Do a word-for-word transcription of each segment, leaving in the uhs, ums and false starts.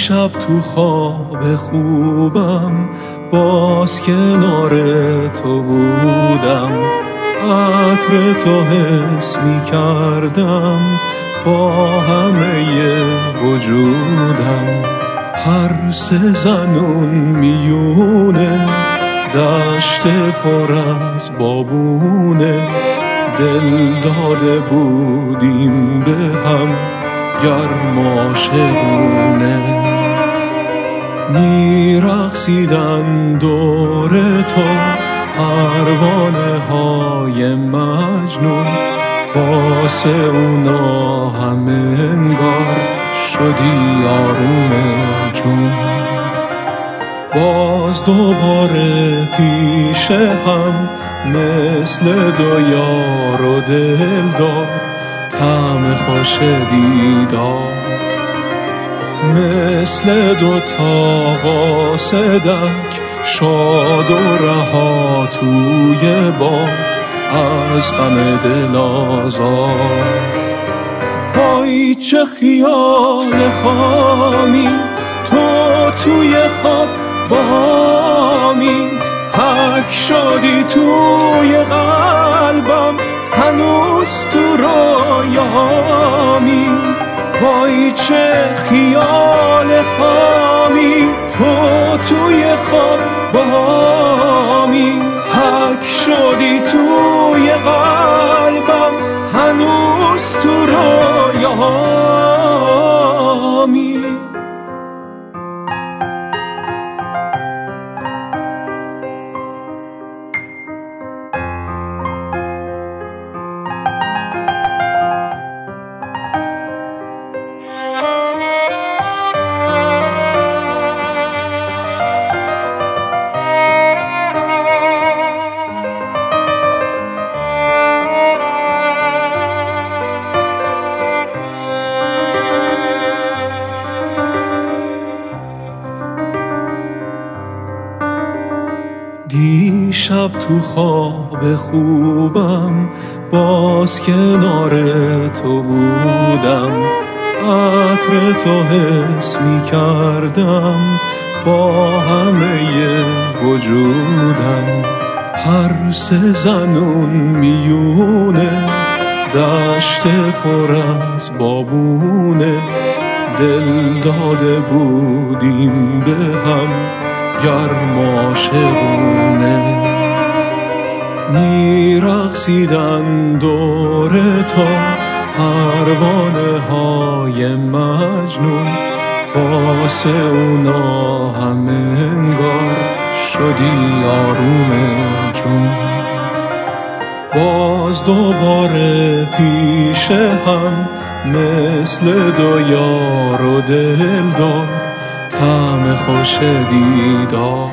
شب تو خواب خوبم باز کنار تو بودم، عطر تو حس می کردم با همه وجودم. هر سه زنون میونه دشت پر از بابونه، دل داده بودیم به هم گرم عاشقونه. میرقصیدن دور تو پروانه های مجنون، واسه اونا همه انگار شدی آروم جون. باز دوباره پیش هم مثل دو یار و دلدار، طعم خوش دیدار مثل دو تا قاصدک، شاد و رها توی باد از غم دل آزاد. وای چه خیال خامی تو توی خواب بامی، حک شدی توی قلبم هنوز تو رویامی. وای چه خیال خامی تو توی خواب بامی، حک شدی توی قلبم هنوز تو رویامی. دیشب تو خواب خوبم باز کنار تو بودم، عطر تو حس می کردم با همه وجودم. هر سه زنون میونه دشت پر از بابونه، دل داده بودیم به هم گرم عاشقونه. میرقصیدن دور تو پروانه های مجنون، واسه اونا همه انگار شدی آروم جون. باز دوباره پیش هم مثل دو یار و دلدار، طعم خوش دیدار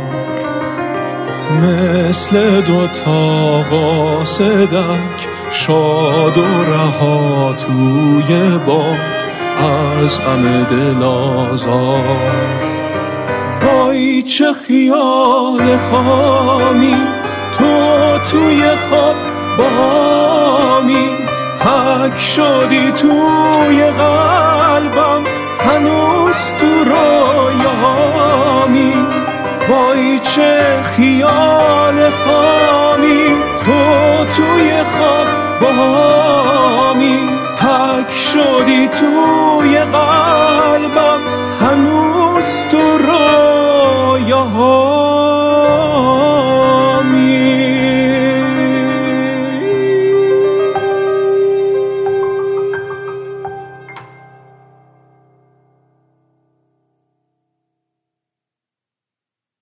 مثل دو تا قاصدک، شاد و رها توی باد از غم دل آزاد. وای چه خیال خامی تو توی خواب بامی، حک شدی توی قلبم هنوز تو رویامی. وای چه خیال خامی تو توی خواب بامی، حک شدی توی قلبم هنوز تو رویامی.